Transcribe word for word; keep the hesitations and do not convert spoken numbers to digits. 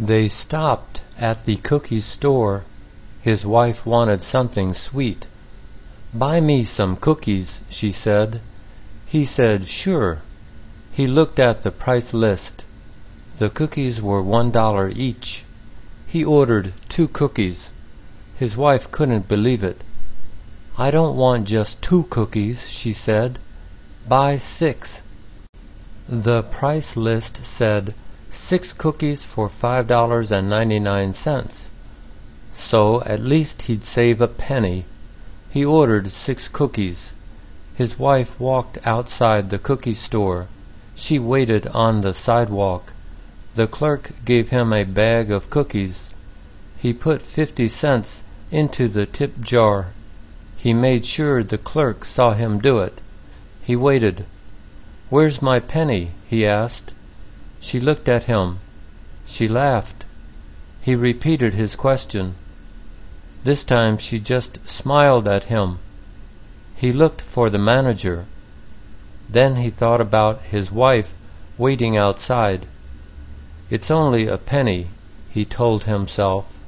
They stopped at the cookie store. His wife wanted something sweet. "Buy me some cookies," she said. He said, "Sure." He looked at the price list. The cookies were one dollar each. He ordered two cookies. His wife couldn't believe it. "I don't want just two cookies," she said. "Buy six." The price list said six cookies for five dollars and ninety-nine cents. So at least he'd save a penny. He ordered six cookies. His wife walked outside the cookie store. She waited on the sidewalk. The clerk gave him a bag of cookies. He put fifty cents into the tip jar. He made sure the clerk saw him do it. He waited. "Where's my penny?" he asked. She looked at him. She laughed. He repeated his question. This time she just smiled at him. He looked for the manager. Then he thought about his wife waiting outside. "It's only a penny," he told himself.